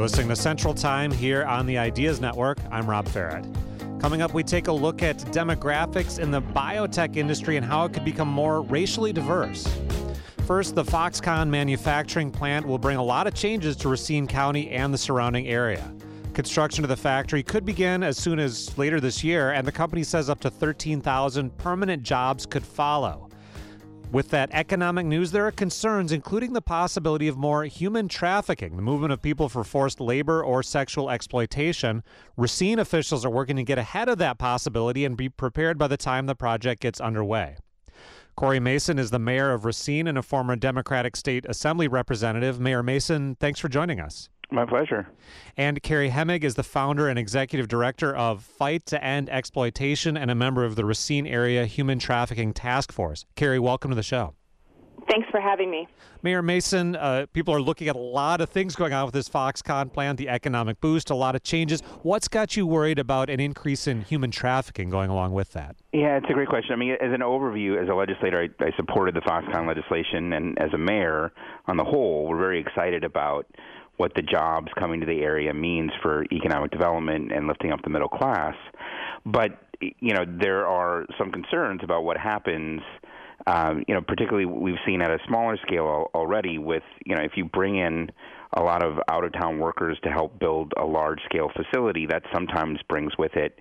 hosting the Central Time here on the Ideas Network. I'm Rob Farrett. Coming up, we take a look at demographics in the biotech industry and how it could become more racially diverse. First, the Foxconn manufacturing plant will bring a lot of changes to Racine County and the surrounding area. Construction of the factory could begin as soon as later this year, and the company says up to 13,000 permanent jobs could follow. With that economic news, there are concerns, including the possibility of more human trafficking, the movement of people for forced labor or sexual exploitation. Racine officials are working to get ahead of that possibility and be prepared by the time the project gets underway. Corey Mason is the mayor of Racine and a former Democratic State Assembly representative. Mayor Mason, thanks for joining us. My pleasure. And Carrie Hemig is the founder and executive director of Fight to End Exploitation and a member of the Racine Area Human Trafficking Task Force. Carrie, welcome to the show. Thanks for having me. Mayor Mason, people are looking at a lot of things going on with this Foxconn plant, the economic boost, a lot of changes. What's got you worried about an increase in human trafficking going along with that? Yeah, it's a great question. I mean, as an overview, as a legislator, I supported the Foxconn legislation, and as a mayor, on the whole, we're very excited about what the jobs coming to the area means for economic development and lifting up the middle class. But, you know, there are some concerns about what happens, particularly we've seen at a smaller scale already with, if you bring in a lot of out-of-town workers to help build a large-scale facility, that sometimes brings with it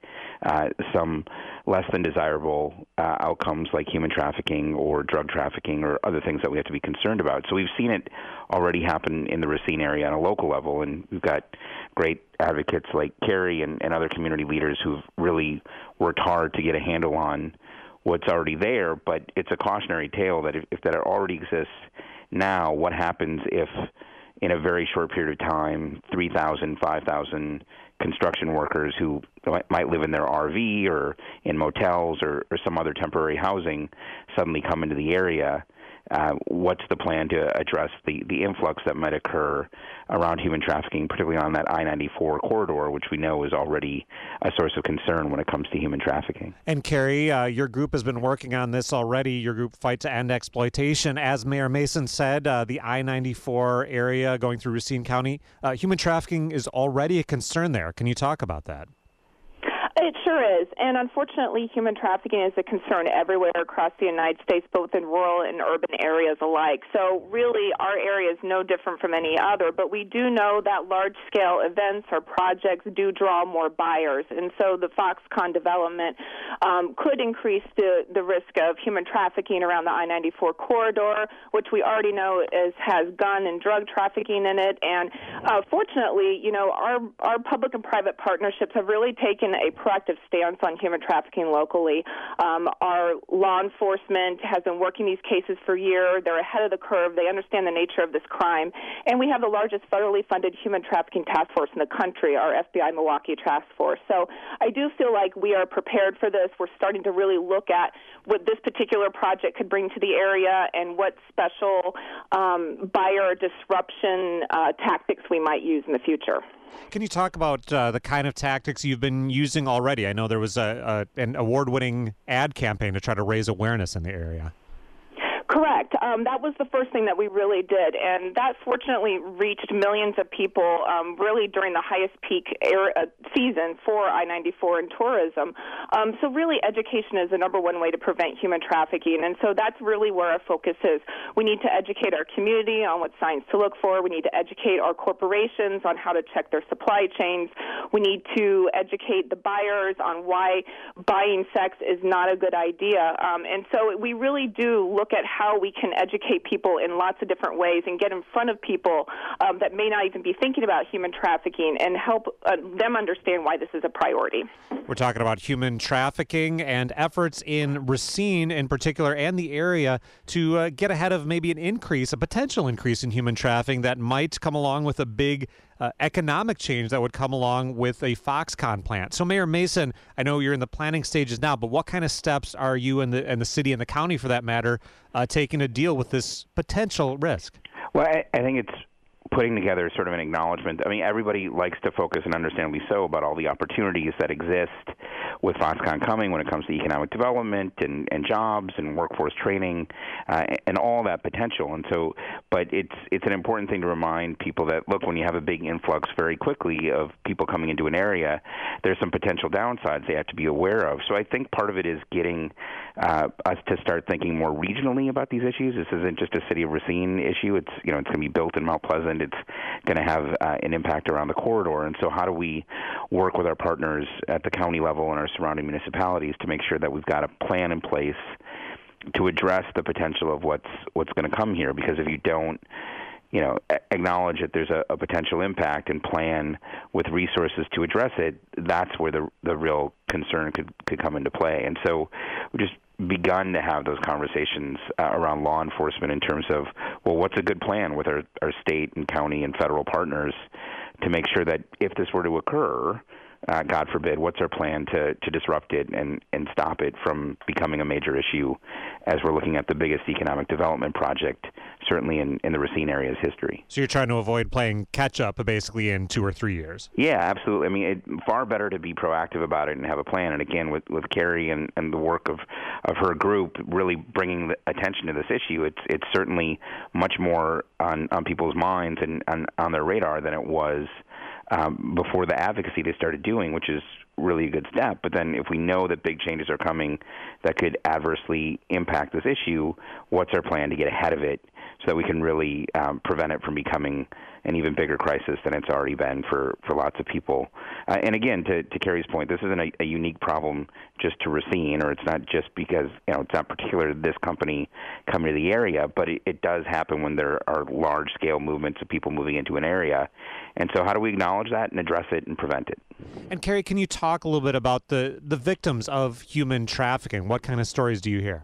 some less than desirable outcomes like human trafficking or drug trafficking or other things that we have to be concerned about. So we've seen it already happen in the Racine area on a local level, and we've got great advocates like Carrie and other community leaders who've really worked hard to get a handle on what's already there. But it's a cautionary tale that if that already exists now, what happens if in a very short period of time, 3,000, 5,000 construction workers who might live in their RV or in motels or some other temporary housing suddenly come into the area? What's the plan to address the influx that might occur around human trafficking, particularly on that I-94 corridor, which we know is already a source of concern when it comes to human trafficking? And Carrie, your group has been working on this already, your group Fight to End Exploitation. As Mayor Mason said, the I-94 area going through Racine County, human trafficking is already a concern there. Can you talk about that? It sure is. And unfortunately, human trafficking is a concern everywhere across the United States, both in rural and urban areas alike. So really, our area is no different from any other. But we do know that large-scale events or projects do draw more buyers. And so the Foxconn development could increase the risk of human trafficking around the I-94 corridor, which we already know has gun and drug trafficking in it. And fortunately, our public and private partnerships have really taken a proactive stance on human trafficking locally. Our law enforcement has been working these cases for years. They're ahead of the curve. They understand the nature of this crime. And we have the largest federally funded human trafficking task force in the country, our FBI Milwaukee Task Force. So I do feel like we are prepared for this. We're starting to really look at what this particular project could bring to the area and what special buyer disruption tactics we might use in the future. Can you talk about the kind of tactics you've been using already? I know there was an award-winning ad campaign to try to raise awareness in the area. Correct. That was the first thing that we really did, and that fortunately reached millions of people really during the highest peak season for I-94 and tourism. So really education is the number one way to prevent human trafficking, and so that's really where our focus is. We need to educate our community on what signs to look for. We need to educate our corporations on how to check their supply chains. We need to educate the buyers on why buying sex is not a good idea. And so we really do look at how we can educate people in lots of different ways and get in front of people that may not even be thinking about human trafficking and help them understand why this is a priority. We're talking about human trafficking and efforts in Racine in particular and the area to get ahead of maybe a potential increase in human trafficking that might come along with a big economic change that would come along with a Foxconn plant. So Mayor Mason, I know you're in the planning stages now, but what kind of steps are you and the city and the county for that matter taking to deal with this potential risk? Well, I think it's putting together sort of an acknowledgement. I mean, everybody likes to focus, and understandably so, about all the opportunities that exist with Foxconn coming when it comes to economic development and jobs and workforce training and all that potential. And so, but it's an important thing to remind people that, look, when you have a big influx very quickly of people coming into an area, there's some potential downsides they have to be aware of. So I think part of it is getting us to start thinking more regionally about these issues. This isn't just a City of Racine issue. It's going to be built in Mount Pleasant. It's going to have an impact around the corridor. And so how do we work with our partners at the county level and our surrounding municipalities to make sure that we've got a plan in place to address the potential of what's going to come here? Because if you don't acknowledge that there's a potential impact and plan with resources to address it, that's where the real concern could come into play. And so we just begun to have those conversations around law enforcement in terms of, well, what's a good plan with our state and county and federal partners to make sure that if this were to occur, God forbid, what's our plan to disrupt it and stop it from becoming a major issue as we're looking at the biggest economic development project, certainly in the Racine area's history. So you're trying to avoid playing catch-up basically in 2 or 3 years? Yeah, absolutely. I mean, far better to be proactive about it and have a plan. And again, with Carrie and the work of her group really bringing the attention to this issue, it's certainly much more on people's minds and on their radar than it was before the advocacy they started doing, which is really a good step. But then if we know that big changes are coming that could adversely impact this issue, what's our plan to get ahead of it so that we can really prevent it from becoming an even bigger crisis than it's already been for lots of people? And again, to Carrie's point, this isn't a unique problem just to Racine, or it's not just because it's not particular to this company coming to the area, but it does happen when there are large-scale movements of people moving into an area. And so how do we acknowledge that and address it and prevent it? And Carrie, can you talk a little bit about the victims of human trafficking? What kind of stories do you hear?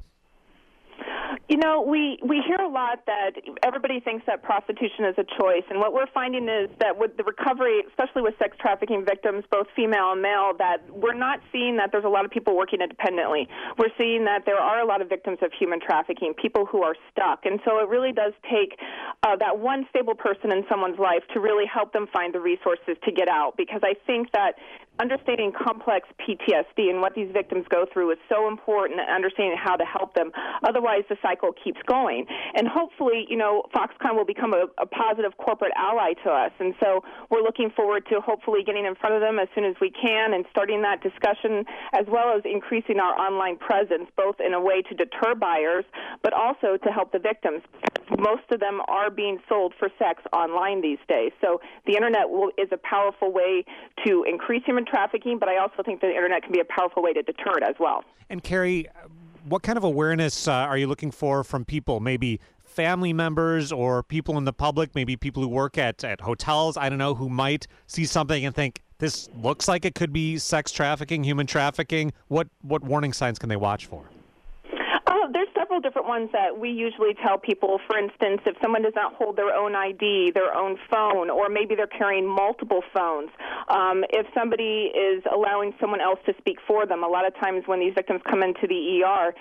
We hear a lot that everybody thinks that prostitution is a choice, and what we're finding is that with the recovery, especially with sex trafficking victims, both female and male, that we're not seeing that there's a lot of people working independently. We're seeing that there are a lot of victims of human trafficking, people who are stuck, and so it really does take that one stable person in someone's life to really help them find the resources to get out, because I think that understanding complex PTSD and what these victims go through is so important, and understanding how to help them. Otherwise, the cycle keeps going. And hopefully, Foxconn will become a positive corporate ally to us. And so we're looking forward to hopefully getting in front of them as soon as we can and starting that discussion, as well as increasing our online presence, both in a way to deter buyers, but also to help the victims. Most of them are being sold for sex online these days. So the Internet is a powerful way to increase human trafficking, but I also think the Internet can be a powerful way to deter it as well. And Carrie, what kind of awareness are you looking for from people, maybe family members or people in the public, maybe people who work at hotels, I don't know, who might see something and think, this looks like it could be sex trafficking, human trafficking? What warning signs can they watch for? There's several different ones that we usually tell people. For instance, if someone does not hold their own ID, their own phone, or maybe they're carrying multiple phones, if somebody is allowing someone else to speak for them, a lot of times when these victims come into the ER,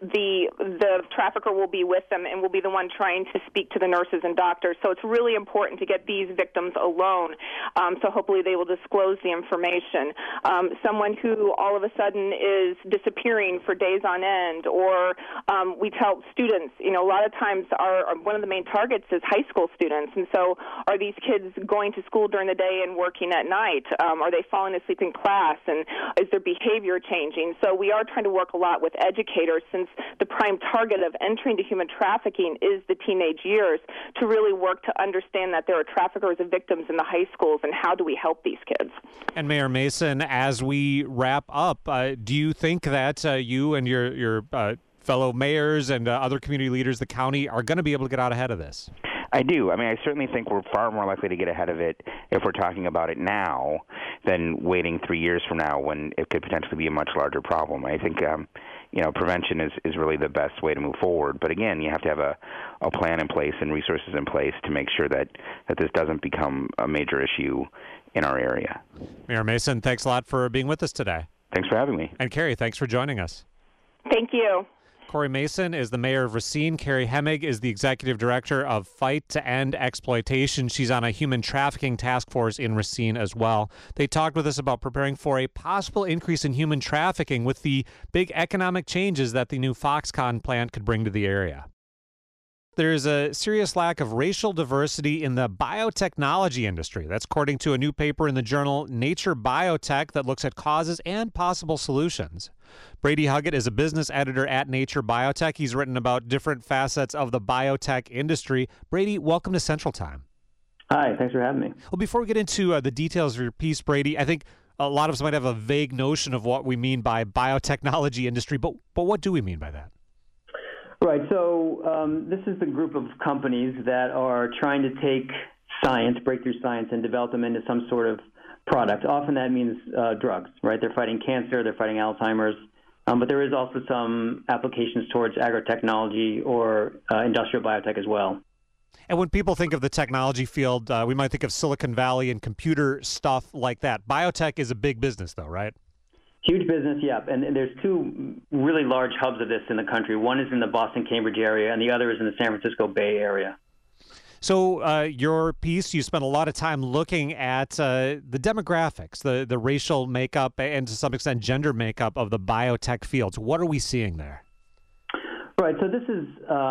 the trafficker will be with them and will be the one trying to speak to the nurses and doctors. So it's really important to get these victims alone. So hopefully they will disclose the information. Someone who all of a sudden is disappearing for days on end, or we tell students, a lot of times one of the main targets is high school students. And so are these kids going to school during the day and working at night? Are they falling asleep in class? And is their behavior changing? So we are trying to work a lot with educators, since the prime target of entering to human trafficking is the teenage years, to really work to understand that there are traffickers and victims in the high schools, and how do we help these kids? And Mayor Mason, as we wrap up, do you think that you and your fellow mayors and other community leaders, the county, are going to be able to get out ahead of this? I do. I mean, I certainly think we're far more likely to get ahead of it if we're talking about it now than waiting 3 years from now when it could potentially be a much larger problem. I think, prevention is really the best way to move forward. But again, you have to have a plan in place and resources in place to make sure that this doesn't become a major issue in our area. Mayor Mason, thanks a lot for being with us today. Thanks for having me. And Carrie, thanks for joining us. Thank you. Corey Mason is the mayor of Racine. Carrie Hemmig is the executive director of Fight to End Exploitation. She's on a human trafficking task force in Racine as well. They talked with us about preparing for a possible increase in human trafficking with the big economic changes that the new Foxconn plant could bring to the area. There's a serious lack of racial diversity in the biotechnology industry. That's according to a new paper in the journal Nature Biotech that looks at causes and possible solutions. Brady Huggett is a business editor at Nature Biotech. He's written about different facets of the biotech industry. Brady, welcome to Central Time. Hi, thanks for having me. Well, before we get into the details of your piece, Brady, I think a lot of us might have a vague notion of what we mean by biotechnology industry, but what do we mean by that? Right. So this is the group of companies that are trying to take science, breakthrough science, and develop them into some sort of product. Often that means drugs, right? They're fighting cancer, they're fighting Alzheimer's, but there is also some applications towards agrotechnology or industrial biotech as well. And when people think of the technology field, we might think of Silicon Valley and computer stuff like that. Biotech is a big business, though, right? Huge business, yeah. And there's two really large hubs of this in the country. One is in the Boston-Cambridge area, and the other is in the San Francisco Bay Area. So your piece, you spent a lot of time looking at the demographics, the racial makeup, and to some extent gender makeup of the biotech fields. What are we seeing there? Right. So this is,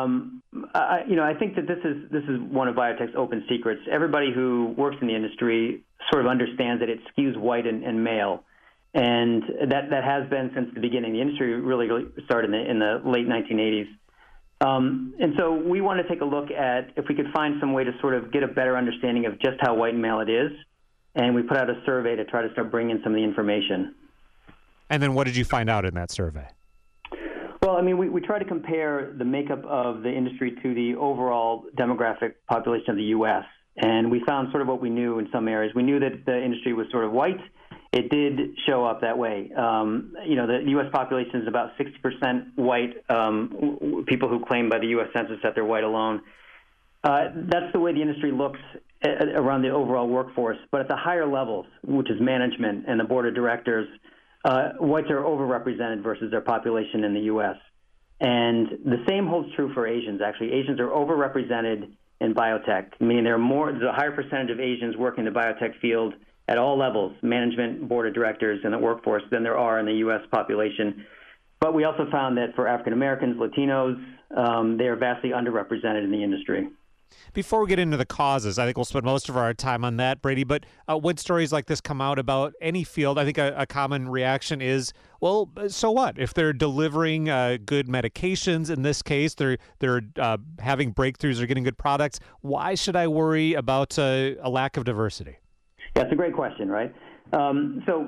I think that this is one of biotech's open secrets. Everybody who works in the industry sort of understands that it skews white and male. And that has been since the beginning. The industry really started in the late 1980s. And so we want to take a look at if we could find some way to sort of get a better understanding of just how white and male it is. And we put out a survey to try to start bringing in some of the information. And then what did you find out in that survey? Well, I mean, we try to compare the makeup of the industry to the overall demographic population of the U.S. And we found sort of what we knew in some areas. We knew that the industry was sort of white. It did show up that way. The U.S. population is about 60% white, people who claim by the U.S. Census that they're white alone. That's the way the industry looks around the overall workforce. But at the higher levels, which is management and the board of directors, whites are overrepresented versus their population in the U.S. And the same holds true for Asians, actually. Asians are overrepresented in biotech, meaning there's a higher percentage of Asians working in the biotech field at all levels, management, board of directors, and the workforce, than there are in the U.S. population. But we also found that for African Americans, Latinos, they are vastly underrepresented in the industry. Before we get into the causes, I think we'll spend most of our time on that, Brady, but when stories like this come out about any field, I think a common reaction is, well, so what? If they're delivering good medications, in this case, they're having breakthroughs or getting good products, why should I worry about a lack of diversity? Yeah, it's a great question, right? So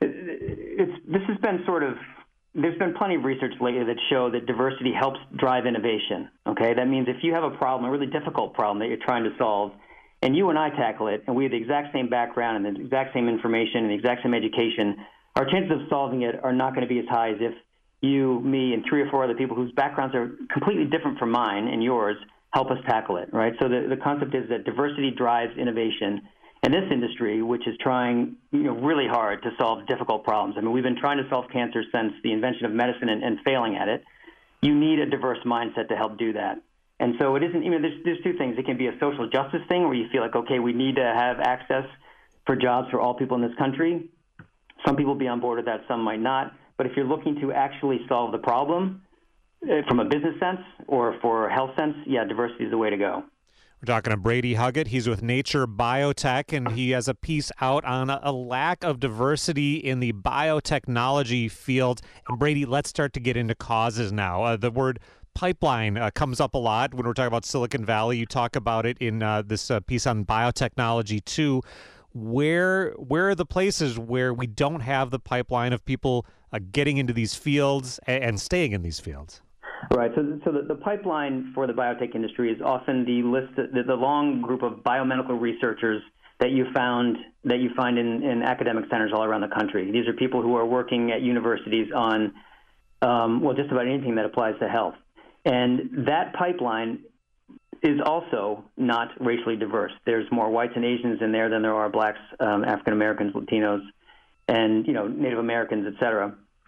this has been there's been plenty of research lately that show that diversity helps drive innovation, okay? That means if you have a problem, a really difficult problem that you're trying to solve, and you and I tackle it, and we have the exact same background and the exact same information and the exact same education, our chances of solving it are not going to be as high as if you, me, and 3 or 4 other people whose backgrounds are completely different from mine and yours help us tackle it, right? So the concept is that diversity drives innovation. In this industry, which is trying really hard to solve difficult problems. I mean, we've been trying to solve cancer since the invention of medicine and failing at it. You need a diverse mindset to help do that. And so it isn't, there's 2 things. It can be a social justice thing where you feel like, okay, we need to have access for jobs for all people in this country. Some people will be on board with that, some might not. But if you're looking to actually solve the problem from a business sense or for a health sense, yeah, diversity is the way to go. We're talking to Brady Huggett. He's with Nature Biotech, and he has a piece out on a lack of diversity in the biotechnology field. And Brady, let's start to get into causes now. The word pipeline comes up a lot when we're talking about Silicon Valley. You talk about it in this piece on biotechnology too. Where are the places where we don't have the pipeline of people getting into these fields and staying in these fields? Right. So the pipeline for the biotech industry is often the long group of biomedical researchers that you find in academic centers all around the country. These are people who are working at universities on, just about anything that applies to health. And that pipeline is also not racially diverse. There's more whites and Asians in there than there are blacks, African Americans, Latinos, and Native Americans, et cetera.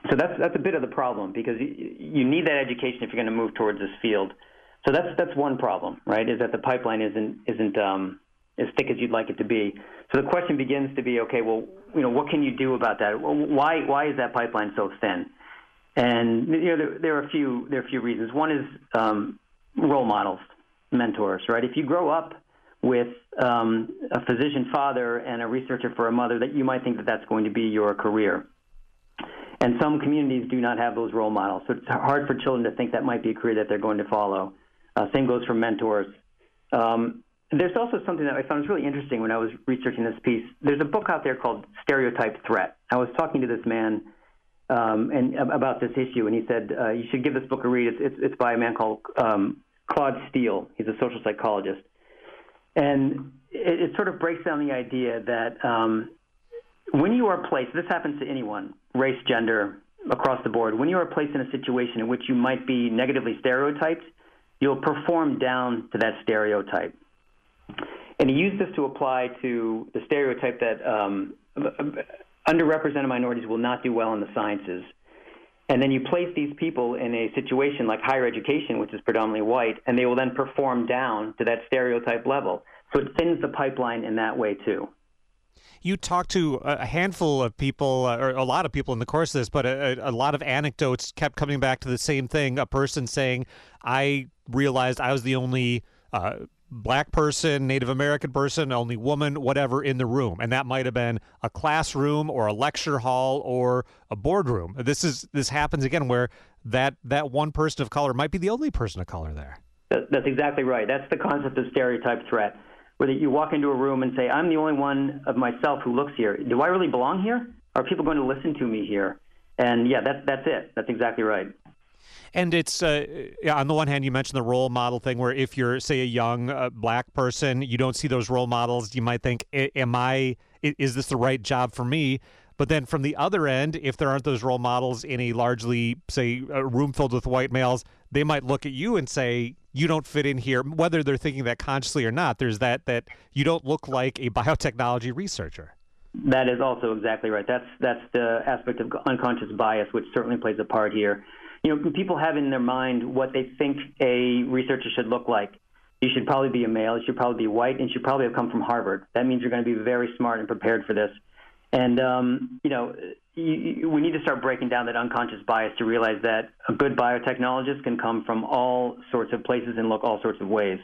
So that's a bit of the problem, because you need that education if you're going to move towards this field. So that's one problem, right? Is that the pipeline isn't as thick as you'd like it to be. So the question begins to be, okay, well, what can you do about that? Why is that pipeline so thin? And there are a few reasons. One is role models, mentors, right? If you grow up with a physician father and a researcher for a mother, that you might think that that's going to be your career. And some communities do not have those role models, so it's hard for children to think that might be a career that they're going to follow. Same goes for mentors. There's also something that I found was really interesting when I was researching this piece. There's a book out there called Stereotype Threat. I was talking to this man and about this issue, and he said, you should give this book a read. It's by a man called Claude Steele. He's a social psychologist. And it sort of breaks down the idea that when you are placed, this happens to anyone, race, gender, across the board, when you are placed in a situation in which you might be negatively stereotyped, you'll perform down to that stereotype. And he used this to apply to the stereotype that underrepresented minorities will not do well in the sciences. And then you place these people in a situation like higher education, which is predominantly white, and they will then perform down to that stereotype level. So it thins the pipeline in that way, too. You talked to a handful of people, or a lot of people in the course of this, but a lot of anecdotes kept coming back to the same thing. A person saying, I realized I was the only Black person, Native American person, only woman, whatever, in the room. And that might have been a classroom or a lecture hall or a boardroom. This happens again where that one person of color might be the only person of color there. That's exactly right. That's the concept of stereotype threat, where you walk into a room and say, I'm the only one of myself who looks here. Do I really belong here? Are people going to listen to me here? And yeah, that's it. That's exactly right. And it's, on the one hand, you mentioned the role model thing where if you're, say, a young Black person, you don't see those role models, you might think, is this the right job for me? But then from the other end, if there aren't those role models in a largely, say, a room filled with white males, they might look at you and say, you don't fit in here, whether they're thinking that consciously or not. There's that you don't look like a biotechnology researcher. That is also exactly right. That's the aspect of unconscious bias, which certainly plays a part here. People have in their mind what they think a researcher should look like. You should probably be a male, you should probably be white, and you should probably have come from Harvard. That means you're going to be very smart and prepared for this. And, we need to start breaking down that unconscious bias to realize that a good biotechnologist can come from all sorts of places and look all sorts of ways.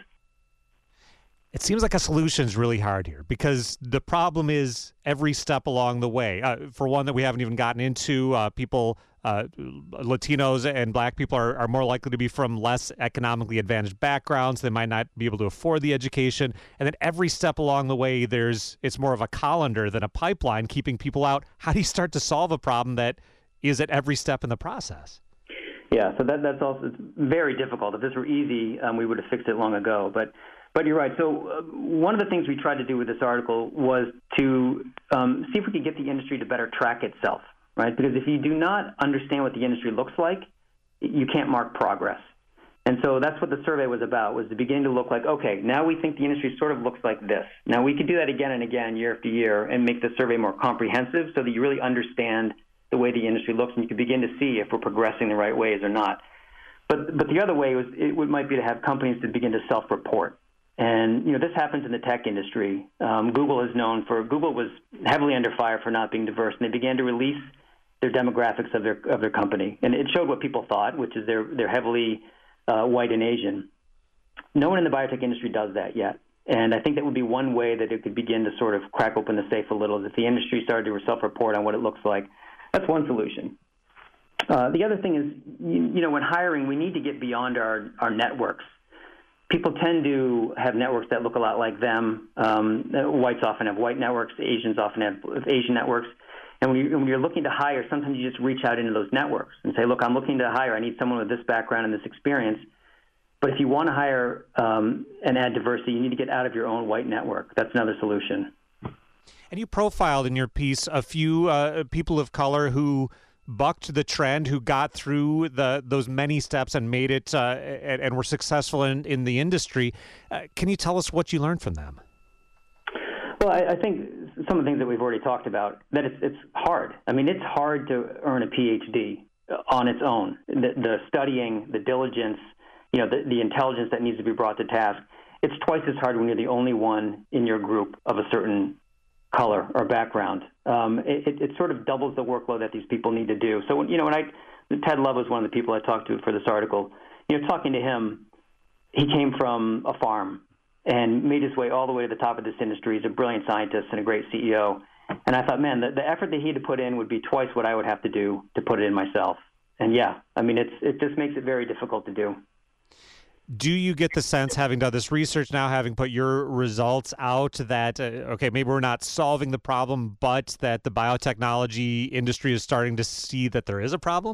It seems like a solution is really hard here because the problem is every step along the way. For one that we haven't even gotten into, Latinos and Black people are more likely to be from less economically advantaged backgrounds. They might not be able to afford the education. And then every step along the way, it's more of a colander than a pipeline keeping people out. How do you start to solve a problem that is at every step in the process? Yeah, so that's also it's very difficult. If this were easy, we would have fixed it long ago. But you're right. So one of the things we tried to do with this article was to see if we could get the industry to better track itself, right? Because if you do not understand what the industry looks like, you can't mark progress. And so that's what the survey was about, was to begin to look like, okay, now we think the industry sort of looks like this. Now we could do that again and again, year after year, and make the survey more comprehensive so that you really understand the way the industry looks and you can begin to see if we're progressing the right ways or not. But the other way might be to have companies to begin to self-report. And, this happens in the tech industry. Google was heavily under fire for not being diverse, and they began to release their demographics of their company. And it showed what people thought, which is they're heavily white and Asian. No one in the biotech industry does that yet. And I think that would be one way that it could begin to sort of crack open the safe a little, if the industry started to self-report on what it looks like. That's one solution. The other thing is, when hiring, we need to get beyond our networks. People tend to have networks that look a lot like them. Whites often have white networks. Asians often have Asian networks. And when you're looking to hire, sometimes you just reach out into those networks and say, look, I'm looking to hire. I need someone with this background and this experience. But if you want to hire and add diversity, you need to get out of your own white network. That's another solution. And you profiled in your piece a few people of color who bucked the trend, who got through those many steps and made it and were successful in the industry. Can you tell us what you learned from them? Well, Well, I think some of the things that we've already talked about, that it's hard. I mean, it's hard to earn a PhD on its own. The studying, the diligence, the intelligence that needs to be brought to task, it's twice as hard when you're the only one in your group of a certain color or background. It sort of doubles the workload that these people need to do. So, Ted Love was one of the people I talked to for this article. Talking to him, he came from a farm and made his way all the way to the top of this industry. He's a brilliant scientist and a great CEO. And I thought, man, the effort that he had to put in would be twice what I would have to do to put it in myself. And yeah, I mean, it just makes it very difficult to do. Do you get the sense, having done this research now, having put your results out, that, okay, maybe we're not solving the problem, but that the biotechnology industry is starting to see that there is a problem?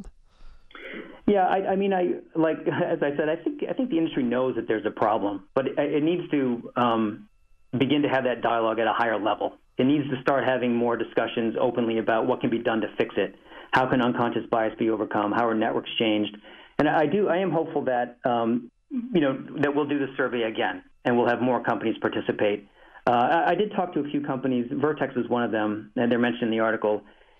Yeah, I mean, as I said, I think the industry knows that there's a problem, but it needs to begin to have that dialogue at a higher level. It needs to start having more discussions openly about what can be done to fix it. How can unconscious bias be overcome? How are networks changed? And I am hopeful that that we'll do the survey again, and we'll have more companies participate. I did talk to a few companies. Vertex was one of them, and they're mentioned in the article.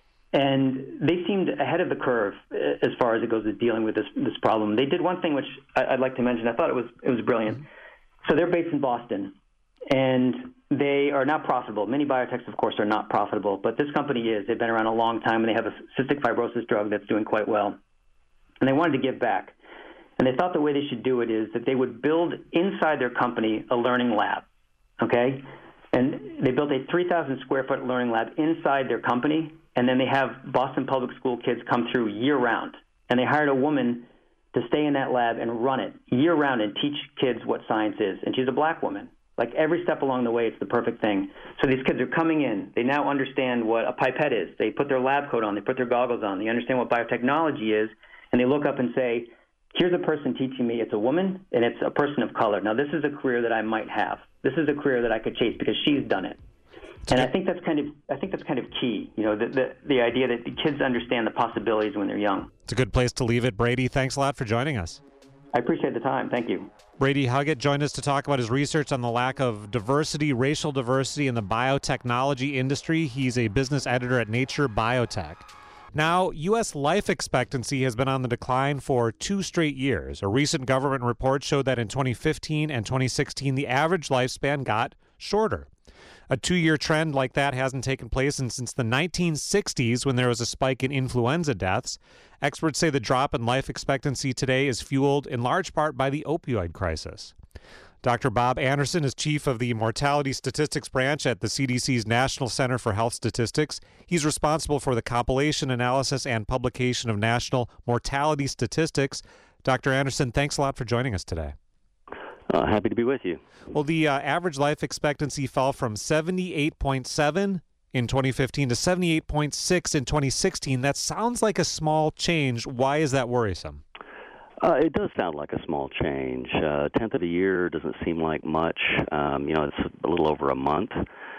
And they seemed ahead of the curve as far as it goes to dealing with this problem. They did one thing which I'd like to mention. I thought it was brilliant. So they're based in Boston, and they are not profitable. Many biotechs, of course, are not profitable, but this company is. They've been around a long time, and they have a cystic fibrosis drug that's doing quite well. And they wanted to give back. And they thought the way they should do it is that they would build inside their company a learning lab, okay? And they built a 3,000-square-foot learning lab inside their company, and then they have Boston Public School kids come through year-round. And they hired a woman to stay in that lab and run it year-round and teach kids what science is. And she's a black woman. Like, every step along the way, it's the perfect thing. So these kids are coming in. They now understand what a pipette is. They put their lab coat on. They put their goggles on. They understand what biotechnology is. And they look up and say, here's a person teaching me. It's a woman, and it's a person of color. Now, this is a career that I might have. This is a career that I could chase because she's done it. And I think that's kind of key. The idea that the kids understand the possibilities when they're young. It's a good place to leave it. Brady, thanks a lot for joining us. I appreciate the time. Thank you. Brady Huggett joined us to talk about his research on the lack of diversity, racial diversity in the biotechnology industry. He's a business editor at Nature Biotech. Now, U.S. life expectancy has been on the decline for 2 straight years. A recent government report showed that in 2015 and 2016, the average lifespan got shorter. A 2-year trend like that hasn't taken place since the 1960s, when there was a spike in influenza deaths. Experts say the drop in life expectancy today is fueled in large part by the opioid crisis. Dr. Bob Anderson is chief of the Mortality Statistics Branch at the CDC's National Center for Health Statistics. He's responsible for the compilation, analysis, and publication of national mortality statistics. Dr. Anderson, thanks a lot for joining us today. Happy to be with you. Well, the average life expectancy fell from 78.7 in 2015 to 78.6 in 2016. That sounds like a small change. Why is that worrisome? It does sound like a small change. A tenth of a year doesn't seem like much. It's a little over a month.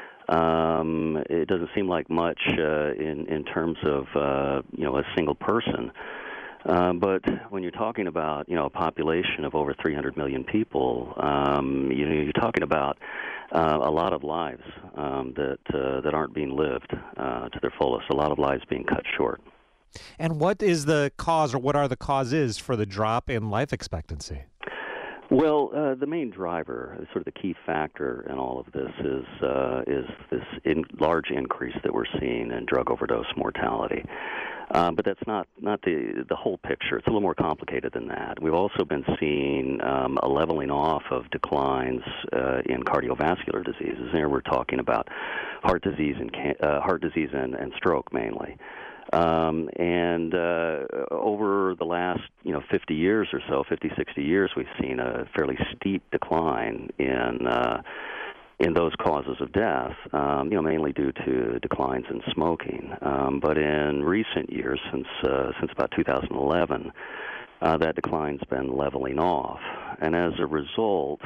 It doesn't seem like much in terms of a single person. But when you're talking about a population of over 300 million people, you're talking about a lot of lives that aren't being lived to their fullest. A lot of lives being cut short. And what is the cause, or what are the causes for the drop in life expectancy? Well, the main driver, sort of the key factor in all of this, is this large increase that we're seeing in drug overdose mortality. But that's not the whole picture. It's a little more complicated than that. We've also been seeing a leveling off of declines in cardiovascular diseases. There we're talking about heart disease and stroke mainly. And over the last 50 years or so, 50, 60 years, we've seen a fairly steep decline in those causes of death, mainly due to declines in smoking. But in recent years, since about 2011, that decline's been leveling off, and as a result,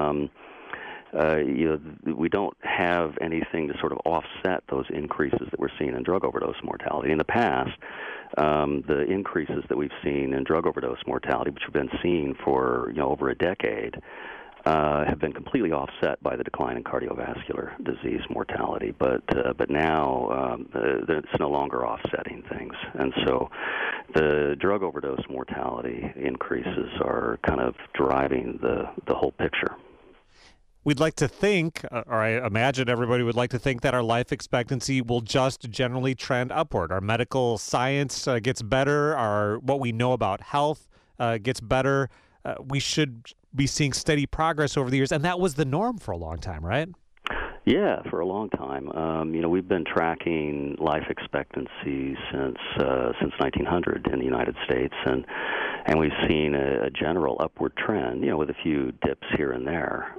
we don't have anything to sort of offset those increases that we're seeing in drug overdose mortality. In the past, the increases that we've seen in drug overdose mortality, which we've been seeing for over a decade, have been completely offset by the decline in cardiovascular disease mortality, but now it's no longer offsetting things, and so the drug overdose mortality increases are kind of driving the whole picture. We'd like to think, or I imagine everybody would like to think, that our life expectancy will just generally trend upward. Our medical science gets better. What we know about health gets better. We should be seeing steady progress over the years, and that was the norm for a long time, right? Yeah, for a long time. We've been tracking life expectancy since 1900 in the United States, and we've seen a general upward trend, with a few dips here and there.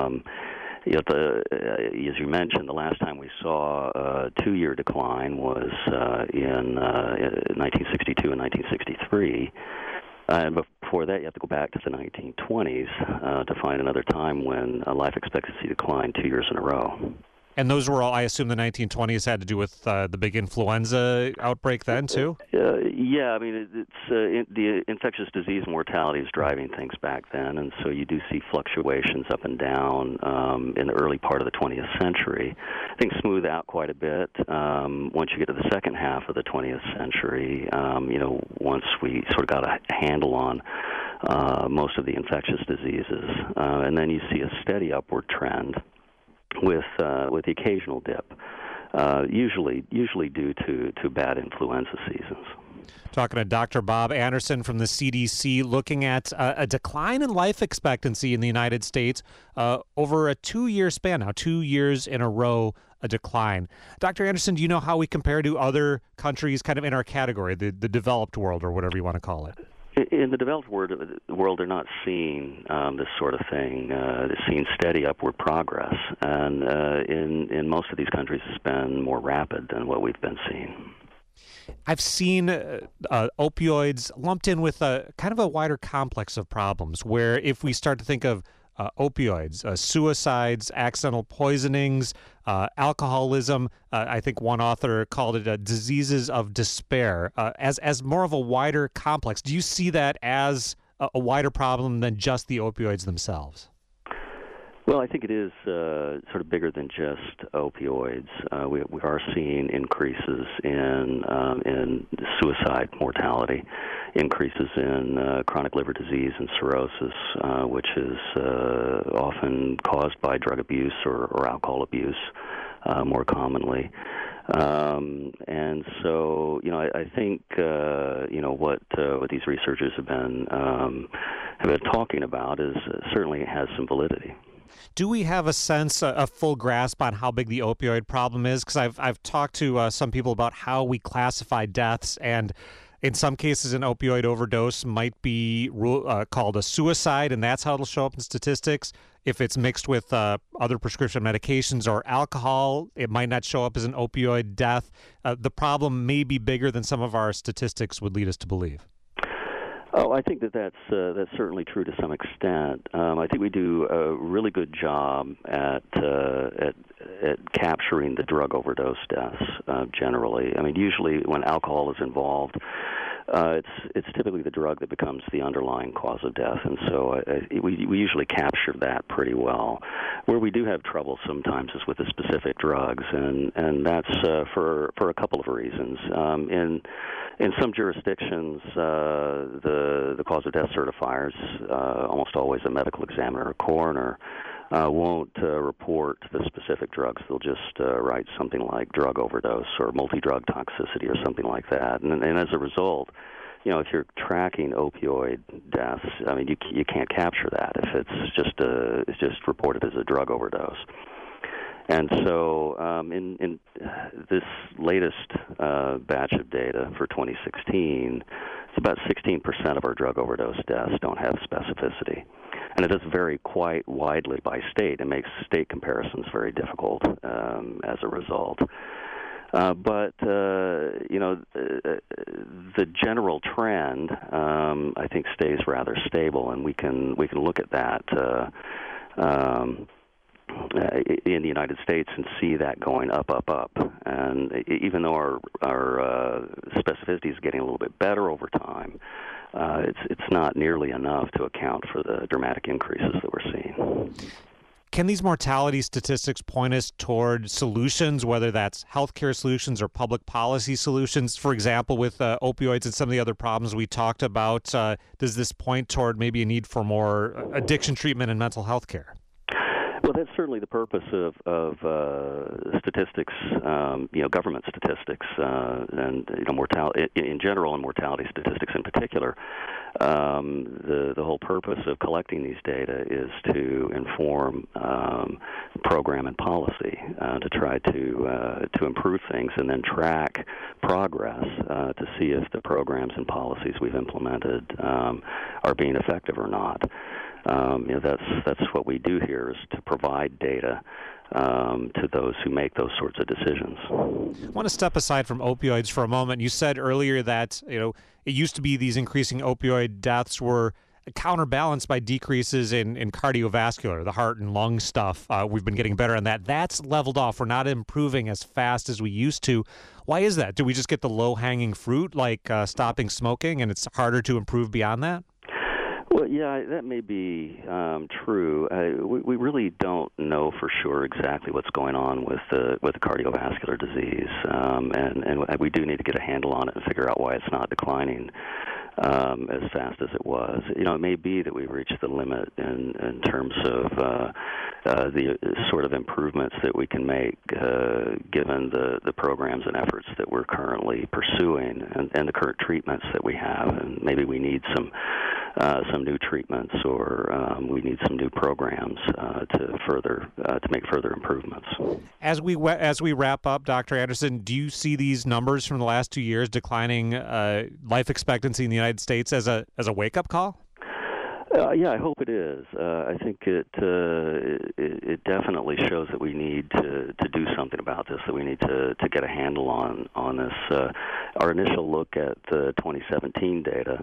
As you mentioned, the last time we saw a 2-year decline was in 1962 and 1963. And before that, you have to go back to the 1920s to find another time when life expectancy declined 2 years in a row. And those were all, I assume the 1920s had to do with the big influenza outbreak then, too? Yeah, I mean, the infectious disease mortality is driving things back then, and so you do see fluctuations up and down in the early part of the 20th century. Things smooth out quite a bit once you get to the second half of the 20th century, once we sort of got a handle on most of the infectious diseases. And then you see a steady upward trend with the occasional dip, usually due to bad influenza seasons. Talking to Dr. Bob Anderson from the CDC, looking at a decline in life expectancy in the United States over a 2-year span now, 2 years in a row, a decline. Dr. Anderson, do you know how we compare to other countries kind of in our category, the developed world or whatever you want to call it? In the developed world, they're not seeing this sort of thing. They're seeing steady upward progress, and in most of these countries, it's been more rapid than what we've been seeing. I've seen opioids lumped in with a kind of a wider complex of problems, where if we start to think of opioids, suicides, accidental poisonings, alcoholism. I think one author called it diseases of despair, as more of a wider complex. Do you see that as a wider problem than just the opioids themselves? Well, I think it is sort of bigger than just opioids. We are seeing increases in suicide mortality, increases in chronic liver disease and cirrhosis, which is often caused by drug abuse or alcohol abuse more commonly. And so, I think, what these researchers have been talking about is certainly has some validity. Do we have a sense, a full grasp on how big the opioid problem is? Because I've talked to some people about how we classify deaths, and in some cases an opioid overdose might be called a suicide, and that's how it'll show up in statistics. If it's mixed with other prescription medications or alcohol, it might not show up as an opioid death. The problem may be bigger than some of our statistics would lead us to believe. Oh, I think that's certainly true to some extent. I think we do a really good job at capturing the drug overdose deaths generally. I mean, usually when alcohol is involved, it's typically the drug that becomes the underlying cause of death, and so we usually capture that pretty well. Where we do have trouble sometimes is with the specific drugs, and that's for a couple of reasons. In some jurisdictions, the cause of death certifiers, almost always a medical examiner or coroner, won't report the specific drugs. They'll just write something like drug overdose or multi-drug toxicity or something like that. And as a result, if you're tracking opioid deaths, I mean, you can't capture that if it's just reported as a drug overdose. And so in this latest batch of data for 2016, it's about 16% of our drug overdose deaths don't have specificity. And it does vary quite widely by state. It makes state comparisons very difficult as a result. But the general trend, I think, stays rather stable, and we can look at that in the United States and see that going up. And even though our specificity is getting a little bit better over time, it's not nearly enough to account for the dramatic increases that we're seeing. Can these mortality statistics point us toward solutions, whether that's healthcare solutions or public policy solutions? For example, with opioids and some of the other problems we talked about, does this point toward maybe a need for more addiction treatment and mental health care? Well, that's certainly the purpose of statistics, government statistics, and mortality in general, and mortality statistics in particular. The whole purpose of collecting these data is to inform program and policy, to try to improve things, and then track progress to see if the programs and policies we've implemented are being effective or not. That's what we do here, is to provide data to those who make those sorts of decisions. I want to step aside from opioids for a moment. You said earlier that it used to be these increasing opioid deaths were counterbalanced by decreases in cardiovascular, the heart and lung stuff. We've been getting better on that. That's leveled off. We're not improving as fast as we used to. Why is that? Do we just get the low-hanging fruit, like stopping smoking, and it's harder to improve beyond that? Well, yeah, that may be true. We really don't know for sure exactly what's going on with the cardiovascular disease, and we do need to get a handle on it and figure out why it's not declining as fast as it was. It may be that we've reached the limit in terms of the sort of improvements that we can make given the programs and efforts that we're currently pursuing and the current treatments that we have, and maybe we need some new treatments, or we need some new programs to make further improvements. As we wrap up, Dr. Anderson, do you see these numbers from the last 2 years, declining life expectancy in the United States, as a wake-up call? Yeah, I hope it is. I think it definitely shows that we need to do something about this, that we need to get a handle on this. Our initial look at the 2017 data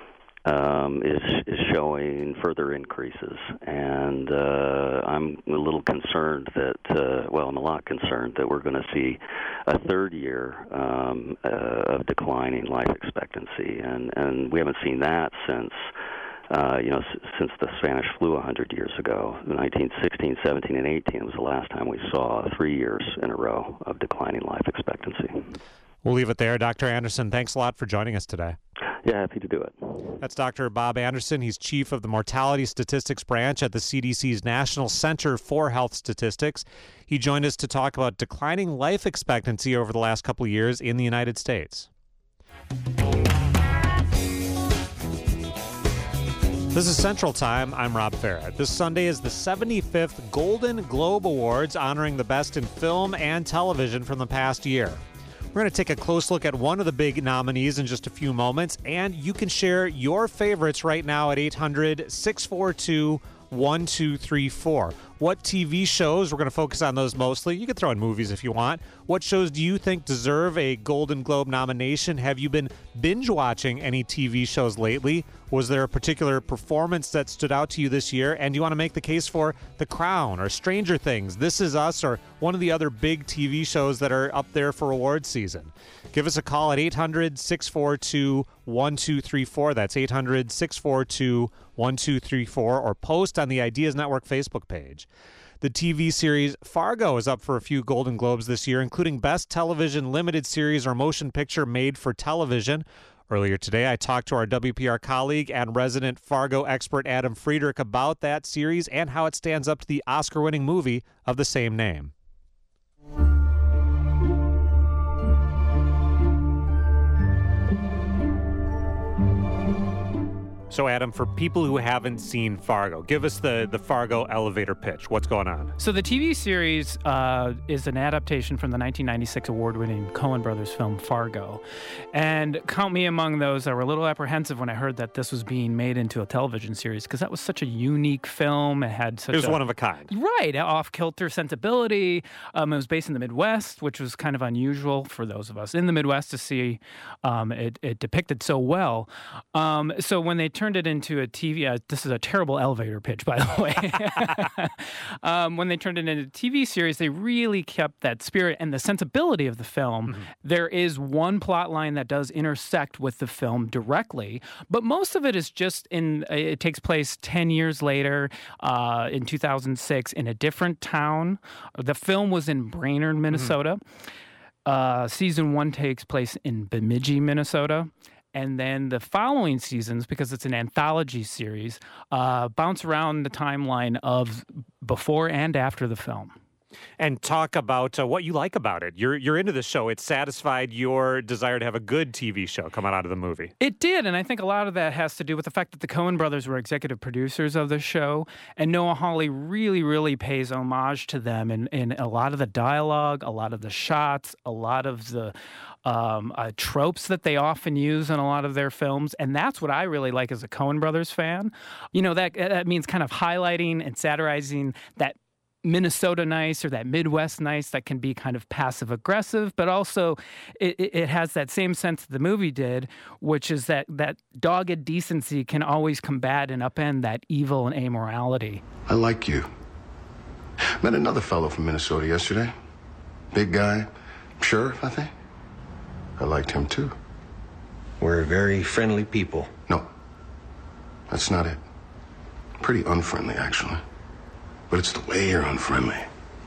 is showing further increases, and I'm a little concerned I'm a lot concerned that we're going to see a third year of declining life expectancy, and we haven't seen that since since the Spanish flu 100 years ago. 1916, 17, and 18 was the last time we saw 3 years in a row of declining life expectancy. We'll leave it there. Dr. Anderson, thanks a lot for joining us today. Yeah, happy to do it. That's Dr. Bob Anderson. He's chief of the Mortality Statistics Branch at the CDC's National Center for Health Statistics. He joined us to talk about declining life expectancy over the last couple of years in the United States. This is Central Time. I'm Rob Ferret. This Sunday is the 75th Golden Globe Awards, honoring the best in film and television from the past year. We're going to take a close look at one of the big nominees in just a few moments, and you can share your favorites right now at 800-642-1234. What TV shows? We're going to focus on those mostly. You can throw in movies if you want. What shows do you think deserve a Golden Globe nomination? Have you been binge watching any TV shows lately? Was there a particular performance that stood out to you this year? And do you want to make the case for The Crown or Stranger Things, This Is Us, or one of the other big TV shows that are up there for awards season? Give us a call at 800-642-1234. That's 800-642-1234, or post on the Ideas Network Facebook page. The TV series Fargo is up for a few Golden Globes this year, including Best Television Limited Series or Motion Picture Made for Television. Earlier today, I talked to our WPR colleague and resident Fargo expert Adam Friedrich about that series and how it stands up to the Oscar-winning movie of the same name. So, Adam, for people who haven't seen Fargo, give us the Fargo elevator pitch. What's going on? So the TV series is an adaptation from the 1996 award-winning Coen Brothers film Fargo. And count me among those that were a little apprehensive when I heard that this was being made into a television series, because that was such a unique film. It was one of a kind. Right, off-kilter sensibility. It was based in the Midwest, which was kind of unusual for those of us in the Midwest to see it depicted so well. So when they turned turned it into a TV, this is a terrible elevator pitch, by the way. When they turned it into a TV series, they really kept that spirit and the sensibility of the film. Mm-hmm. There is one plot line that does intersect with the film directly, but most of it is just it takes place 10 years later, in 2006, in a different town. The film was in Brainerd, Minnesota. Mm-hmm. Season 1 takes place in Bemidji, Minnesota. And then the following seasons, because it's an anthology series, bounce around the timeline of before and after the film. And talk about what you like about it. You're into the show. It satisfied your desire to have a good TV show coming out of the movie. It did, and I think a lot of that has to do with the fact that the Coen brothers were executive producers of the show, and Noah Hawley really, really pays homage to them in a lot of the dialogue, a lot of the shots, a lot of the tropes that they often use in a lot of their films, and that's what I really like as a Coen brothers fan. You know, that means kind of highlighting and satirizing that Minnesota nice or that Midwest nice that can be kind of passive aggressive, but also it has that same sense that the movie did, which is that dogged decency can always combat and upend that evil and amorality. I like you. Met another fellow from Minnesota yesterday. Big guy, sheriff, I think. I liked him too. We're very friendly people. No, that's not it. Pretty unfriendly, actually. But it's the way you're unfriendly.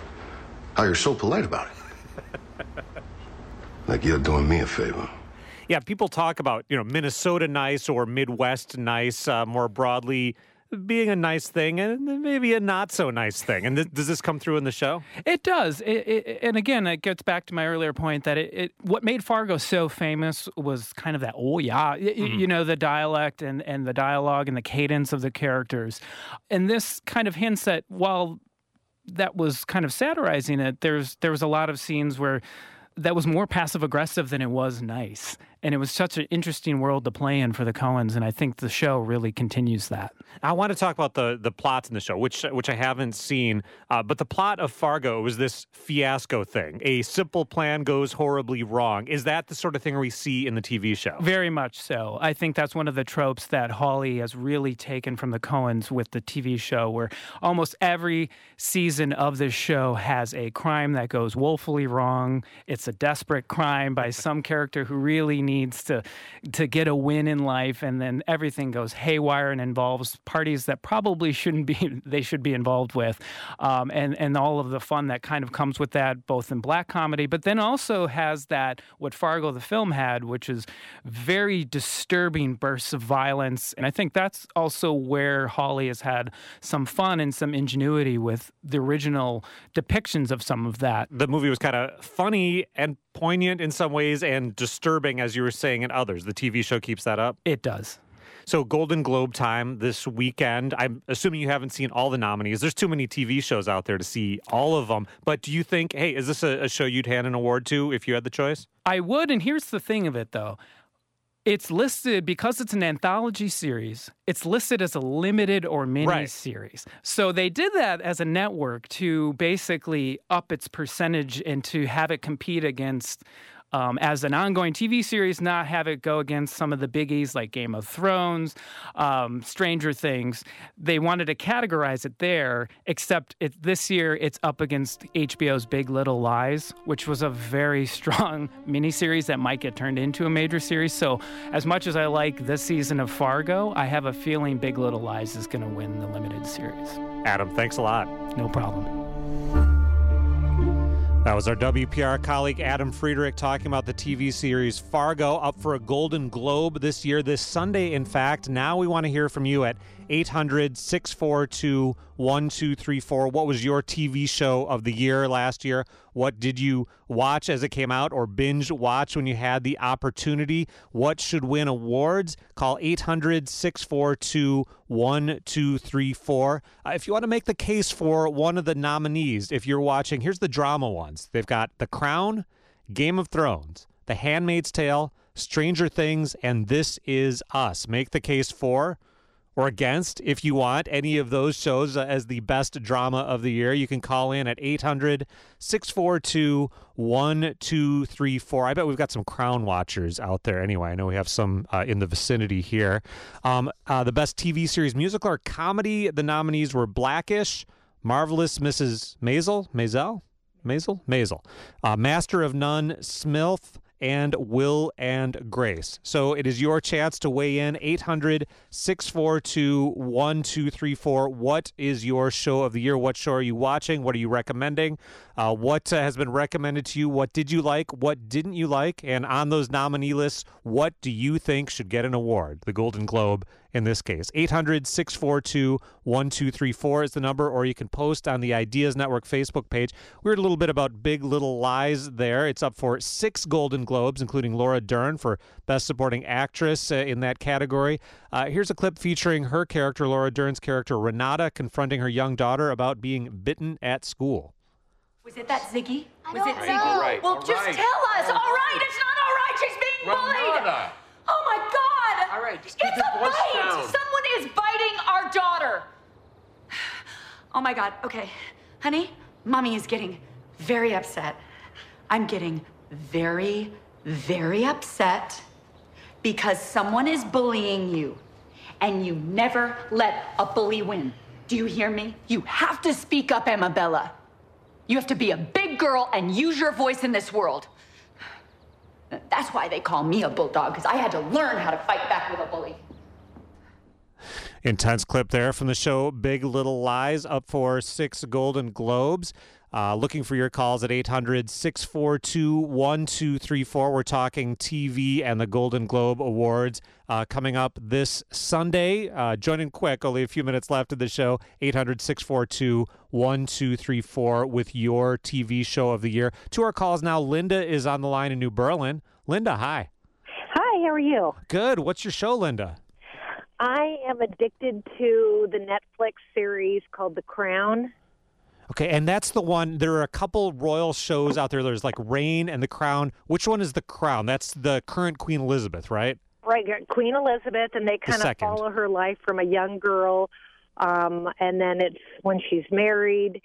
How you're so polite about it. Like you're doing me a favor. Yeah, people talk about, Minnesota nice or Midwest nice more broadly being a nice thing and maybe a not so nice thing. And does this come through in the show? It does. And again, it gets back to my earlier point that what made Fargo so famous was kind of that, the dialect and the dialogue and the cadence of the characters. And this kind of hints that while that was kind of satirizing it, there was a lot of scenes where that was more passive-aggressive than it was nice. And it was such an interesting world to play in for the Coens, and I think the show really continues that. I want to talk about the plots in the show, which I haven't seen. But the plot of Fargo was this fiasco thing. A simple plan goes horribly wrong. Is that the sort of thing we see in the TV show? Very much so. I think that's one of the tropes that Hawley has really taken from the Coens with the TV show, where almost every season of this show has a crime that goes woefully wrong. It's a desperate crime by some character who really needs to get a win in life, and then everything goes haywire and involves parties that probably shouldn't be, they should be involved with, and all of the fun that kind of comes with that, both in black comedy, but then also has that, what Fargo the film had, which is very disturbing bursts of violence, and I think that's also where Hawley has had some fun and some ingenuity with the original depictions of some of that. The movie was kind of funny and poignant in some ways and disturbing, as you were saying, in others. The TV show keeps that up? It does. So Golden Globe time this weekend. I'm assuming you haven't seen all the nominees. There's too many TV shows out there to see all of them. But do you think, hey, is this a show you'd hand an award to if you had the choice? I would, and here's the thing of it, though. It's listed, because it's an anthology series, it's listed as a limited or mini series. So they did that as a network to basically up its percentage and to have it compete against, as an ongoing TV series, not have it go against some of the biggies like Game of Thrones, Stranger Things. They wanted to categorize it there, except this year it's up against HBO's Big Little Lies, which was a very strong miniseries that might get turned into a major series. So as much as I like this season of Fargo, I have a feeling Big Little Lies is going to win the limited series. Adam, thanks a lot. No problem. That was our WPR colleague Adam Friedrich talking about the TV series Fargo, up for a Golden Globe this year, this Sunday, in fact. Now we want to hear from you at 800-642-1234. What was your TV show of the year last year? What did you watch as it came out or binge watch when you had the opportunity? What should win awards? Call 800-642-1234. If you want to make the case for one of the nominees, if you're watching, here's the drama ones. They've got The Crown, Game of Thrones, The Handmaid's Tale, Stranger Things, and This Is Us. Make the case for or against if you want any of those shows as the best drama of the year. You can call in at 800-642-1234. I bet we've got some Crown watchers out there anyway. I know we have some in the vicinity here. The best TV series, musical, or comedy, the nominees were Blackish, Marvelous Mrs. Maisel, Master of None, Smilf, and Will and Grace. So it is your chance to weigh in. 800-642-1234. What is your show of the year? What show are you watching? What are you recommending? What has been recommended to you? What did you like? What didn't you like? And on those nominee lists, what do you think should get an award? The Golden Globe in this case. 800-642-1234 is the number, or you can post on the Ideas Network Facebook page. We heard a little bit about Big Little Lies there. It's up for 6 Golden Globes, including Laura Dern for Best Supporting Actress in that category. Here's a clip featuring her character, Laura Dern's character, Renata, confronting her young daughter about being bitten at school. Was it that Ziggy? Was it Ziggy? All right, well, just tell us. All right, it's not all right. She's being bullied. Oh, my God. All right, just keep your voice down. Someone is biting our daughter. Oh, my God. Okay. Honey, Mommy is getting very upset. I'm getting very, very upset because someone is bullying you, and you never let a bully win. Do you hear me? You have to speak up, Amabella. You have to be a big girl and use your voice in this world. That's why they call me a bulldog, because I had to learn how to fight back with a bully. Intense clip there from the show Big Little Lies, up for 6 Golden Globes. Looking for your calls at 800-642-1234. We're talking TV and the Golden Globe Awards coming up this Sunday. Join in quick, only a few minutes left of the show. 800-642-1234 with your TV show of the year. To our calls now, Linda is on the line in New Berlin. Linda, hi. Hi, how are you? Good. What's your show, Linda? I am addicted to the Netflix series called The Crown. Okay, and that's the one. There are a couple royal shows out there. There's like Reign and The Crown. Which one is The Crown? That's the current Queen Elizabeth, right? Right, Queen Elizabeth, and they kind of follow her life from a young girl, and then it's when she's married,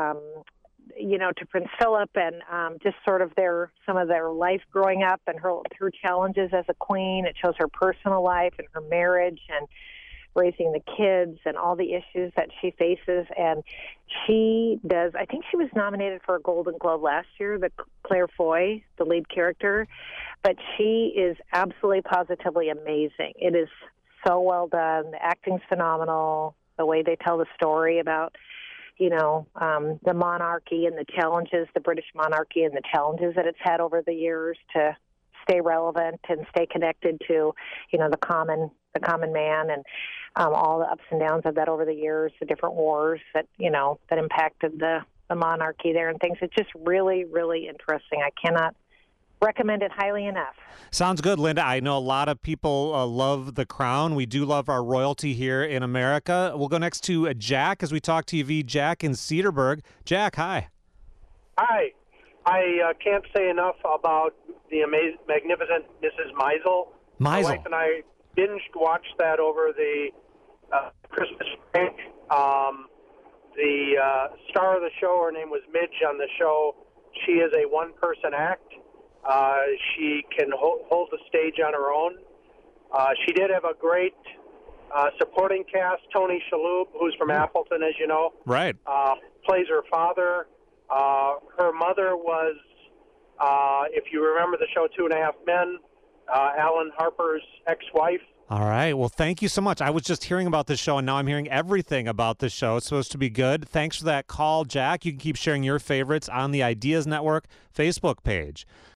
to Prince Philip, and just sort of some of their life growing up and her challenges as a queen. It shows her personal life and her marriage and raising the kids and all the issues that she faces. And she does, I think she was nominated for a Golden Globe last year, Claire Foy, the lead character, but she is absolutely positively amazing. It is so well done. The acting's phenomenal. The way they tell the story about, the monarchy and the challenges, the British monarchy and the challenges that it's had over the years to stay relevant and stay connected to, the common man, and all the ups and downs of that over the years, the different wars that impacted the monarchy there and things. It's just really, really interesting. I cannot recommend it highly enough. Sounds good, Linda. I know a lot of people love The Crown. We do love our royalty here in America. We'll go next to Jack as we talk TV. Jack in Cedarburg. Jack, hi. Hi. I can't say enough about the magnificent Mrs. Maisel. My wife and I binged watched that over the Christmas break. The star of the show, her name was Midge on the show. She is a one-person act. She can hold the stage on her own. She did have a great supporting cast. Tony Shalhoub, who's from Appleton, as you know, right, plays her father. Her mother was, if you remember the show 2.5 Men, Alan Harper's ex-wife. All right. Well, thank you so much. I was just hearing about this show, and now I'm hearing everything about this show. It's supposed to be good. Thanks for that call, Jack. You can keep sharing your favorites on the Ideas Network Facebook page.